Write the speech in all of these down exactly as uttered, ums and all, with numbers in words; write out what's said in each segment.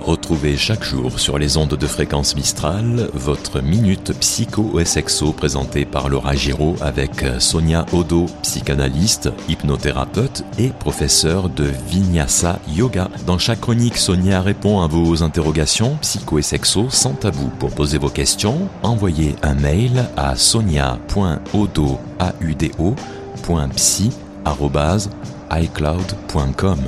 Retrouvez chaque jour sur les ondes de fréquence Mistral votre minute psycho et sexo présentée par Laura Giraud avec Sonia Odo, psychanalyste, hypnothérapeute et professeure de Vinyasa Yoga. Dans chaque chronique, Sonia répond à vos interrogations psycho et sexo sans tabou. Pour poser vos questions, envoyez un mail à sonia point odo point psy arobase icloud point com.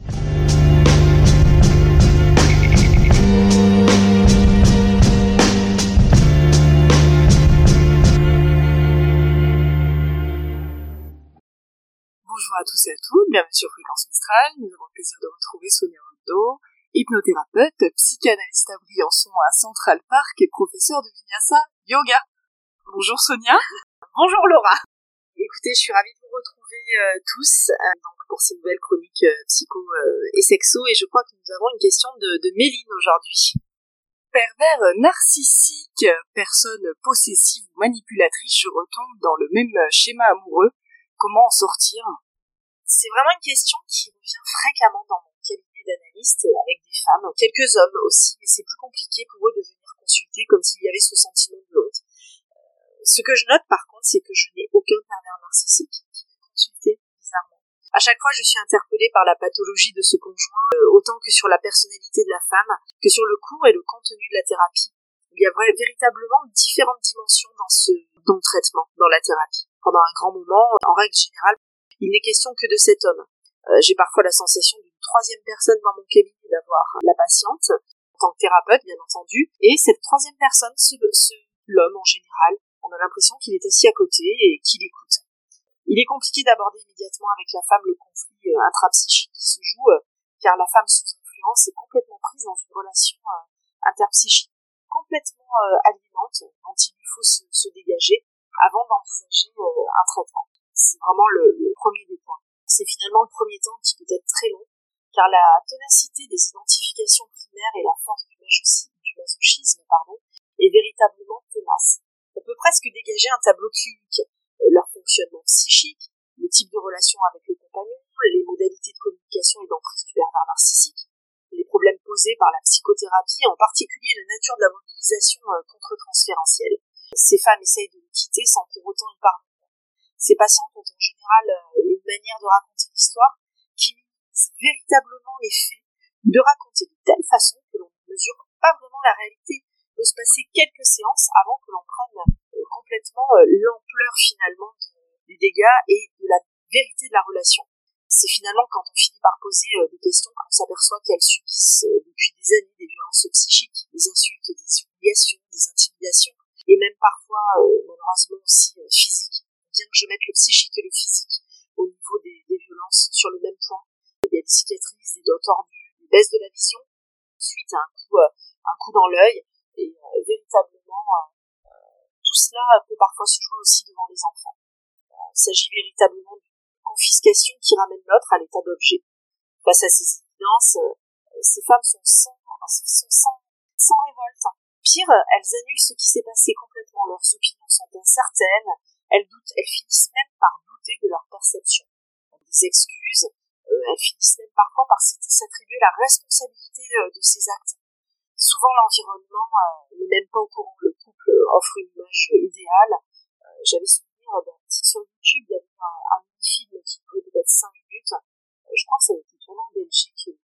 Bonjour à tous et à toutes, bienvenue sur Fréquence Mistral. Nous avons le plaisir de retrouver Sonia Odo, hypnothérapeute, psychanalyste à Briançon à Central Park et professeur de Vinyasa Yoga. Bonjour Sonia. Bonjour Laura. Écoutez, je suis ravie de vous retrouver euh, tous euh, donc pour ces nouvelles chroniques euh, psycho euh, et sexo, et je crois que nous avons une question de, de Méline aujourd'hui. Pervers narcissique, personne possessive ou manipulatrice, je retombe dans le même schéma amoureux. Comment en sortir ? C'est vraiment une question qui revient fréquemment dans mon cabinet d'analyste avec des femmes, quelques hommes aussi, mais c'est plus compliqué pour eux de venir consulter comme s'il y avait ce sentiment de l'autre. Euh, ce que je note par contre, c'est que je n'ai aucun pervers narcissique qui vient consulter, bizarrement. À chaque fois, je suis interpellée par la pathologie de ce conjoint, euh, autant que sur la personnalité de la femme, que sur le cours et le contenu de la thérapie. Il y a vrai, véritablement différentes dimensions dans ce dans le traitement, dans la thérapie. Pendant un grand moment, en règle générale, il n'est question que de cet homme. Euh, j'ai parfois la sensation d'une troisième personne dans mon cabinet, d'avoir la patiente, en tant que thérapeute, bien entendu, et cette troisième personne, ce, ce, l'homme en général, on a l'impression qu'il est assis à côté et qu'il écoute. Il est compliqué d'aborder immédiatement avec la femme le conflit euh, intrapsychique qui se joue, euh, car la femme sous influence est complètement prise dans une relation euh, interpsychique complètement euh, aliénante, dont il lui faut se, se dégager avant d'envisager euh, un traitement. C'est vraiment le, le premier des points. C'est finalement le premier temps qui peut être très long, car la ténacité des identifications primaires et la force du, masochisme, du masochisme pardon, est véritablement tenace. On peut presque dégager un tableau clinique, euh, leur fonctionnement psychique, le type de relation avec le compagnon, les modalités de communication et d'emprise du pervers narcissique, les problèmes posés par la psychothérapie, en particulier la nature de la mobilisation euh, contre-transférentielle. Ces femmes essayent de le quitter sans pour autant y parvenir. Ces patientes ont en général euh, une manière de raconter l'histoire qui minimise véritablement les faits, de raconter de telle façon que l'on ne mesure pas vraiment la réalité. Il peut se passer quelques séances avant que l'on prenne euh, complètement euh, l'ampleur finalement de, des dégâts et de la vérité de la relation. C'est finalement quand on finit par poser euh, des questions qu'on s'aperçoit qu'elles subissent euh, depuis des années des violences psychiques, des insultes, des humiliations, des intimidations, et même parfois euh, malheureusement aussi euh, physiques. Bien que je mette le psychique et le physique au niveau des, des violences sur le même point, il y a des cicatrices, des doigts tordus, des baisses de la vision, suite à un coup, euh, un coup dans l'œil, et euh, véritablement euh, tout cela peut parfois se jouer aussi devant les enfants. Euh, il s'agit véritablement d'une confiscation qui ramène l'autre à l'état d'objet. Face à ces évidences, euh, ces femmes sont sans, sont sans, sans révolte. Pire, elles annulent ce qui s'est passé complètement, leurs opinions sont incertaines, elles doutent, elles finissent même par douter de leur perception. Des excuses, euh, elles finissent même parfois par s'attribuer la responsabilité de, de ces actes. Souvent l'environnement euh, n'est même pas au courant, le couple offre une image idéale. Euh, j'avais souvenir d'un petit sur YouTube, il y avait un, un mini-film qui durait peut-être cinq minutes, euh, je crois que ça a été tourné en Belgique,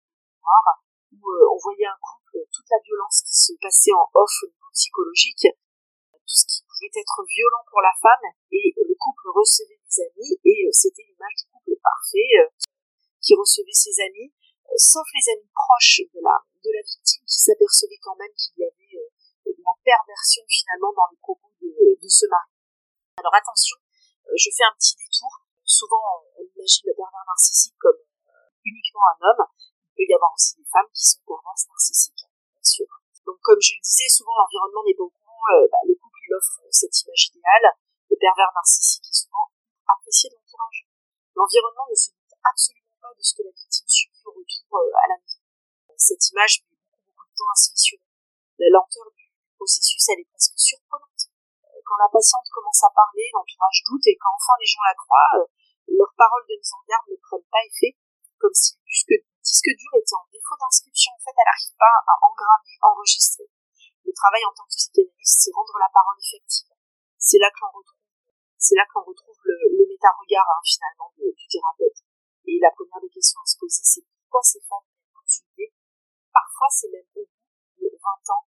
où euh, on voyait un couple, toute la violence qui se passait en off au niveau psychologique, tout ce qui pouvait être violent pour la femme, et le couple recevait des amis, et euh, c'était l'image du couple parfait euh, qui recevait ses amis, euh, sauf les amis proches de la, de la victime qui s'apercevaient quand même qu'il y avait euh, de la perversion finalement dans les propos de, de ce mari. Alors attention, euh, je fais un petit détour, souvent on, on imagine le pervers narcissique comme euh, uniquement un homme, il peut y avoir aussi des femmes qui sont perverses narcissiques, bien sûr. Donc comme je le disais, souvent l'environnement n'est pas au courant, euh, bah, le couple lui offre cette image idéale, le pervers narcissique est souvent apprécié de l'entourage. L'environnement ne se doute absolument pas de ce que la victime subit au retour euh, à la maison. Cette image met beaucoup, beaucoup de temps à se fissurer. La lenteur du processus, elle est presque surprenante. Euh, quand la patiente commence à parler, l'entourage doute, et quand enfin les gens la croient, euh, leurs paroles de mise en garde ne prennent pas effet, comme si le disque, disque dur était en défaut inscription, en fait, elle n'arrive pas à engrammer, enregistrer. Le travail en tant que psychanalyste, c'est rendre la parole effective. C'est là que l'on retrouve, c'est là que l'on retrouve le, le méta-regard, hein, finalement, de, du thérapeute. Et la première des questions à se poser, c'est pourquoi ces femmes viennent consulter. Parfois, c'est même au bout de vingt ans.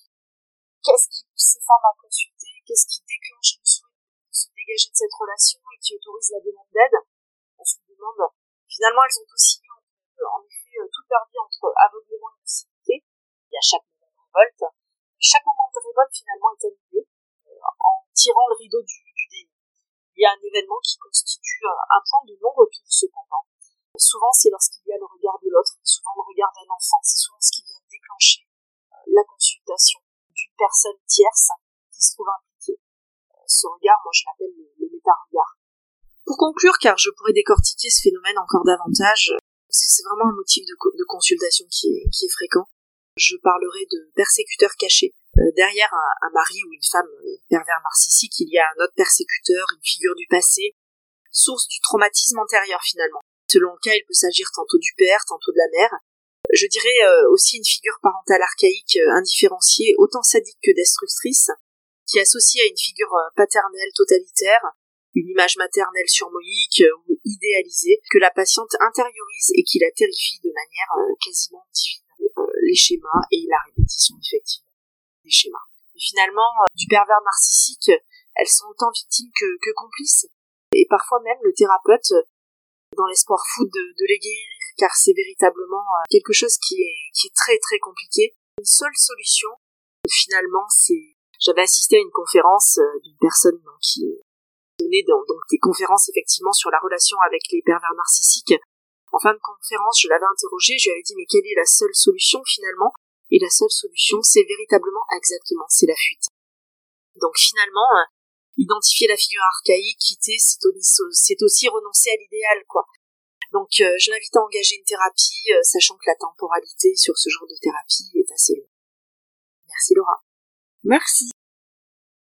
Qu'est-ce qui pousse ces femmes à consulter? Qu'est-ce qui déclenche le souhait de se dégager de cette relation et qui autorise la demande d'aide? On se demande, finalement, elles ont aussi en effet toute leur vie entre aveuglement et lucidité. Il y a chaque moment de révolte. Chaque moment de révolte, finalement, est annulé euh, en tirant le rideau du, du déni. Il y a un événement qui constitue un point de non-retour, cependant. Souvent, c'est lorsqu'il y a le regard de l'autre, souvent le regard d'un enfant, c'est souvent ce qui vient déclencher euh, la consultation d'une personne tierce qui se trouve impliquée. Euh, ce regard, moi, je l'appelle le, le méta-regard. Pour conclure, car je pourrais décortiquer ce phénomène encore davantage, parce que c'est vraiment un motif de, co- de consultation qui est, qui est fréquent, je parlerai de persécuteur caché. Euh, derrière un, un mari ou une femme euh, pervers narcissique, il y a un autre persécuteur, une figure du passé, source du traumatisme antérieur finalement. Selon le cas, il peut s'agir tantôt du père, tantôt de la mère. Je dirais euh, aussi une figure parentale archaïque euh, indifférenciée, autant sadique que destructrice, qui associe à une figure euh, paternelle totalitaire, une image maternelle surmoïque euh, ou idéalisée, que la patiente intériorise et qui la terrifie de manière euh, quasiment divine. Euh, les schémas et la répétition effectivement des schémas. Et finalement, euh, du pervers narcissique, elles sont autant victimes que, que complices. Et parfois même le thérapeute, dans l'espoir fou de, de les guérir, car c'est véritablement euh, quelque chose qui est, qui est très très compliqué. Une seule solution, finalement, c'est... J'avais assisté à une conférence euh, d'une personne donc, qui donnait donc, donc des conférences effectivement sur la relation avec les pervers narcissiques. En fin de conférence, je l'avais interrogé, je lui avais dit mais quelle est la seule solution finalement? Et la seule solution, c'est véritablement exactement, c'est la fuite. Donc finalement, euh, identifier la figure archaïque, quitter, c'est, c'est aussi renoncer à l'idéal, quoi. Donc euh, je l'invite à engager une thérapie, euh, sachant que la temporalité sur ce genre de thérapie est assez longue. Merci Laura. Merci.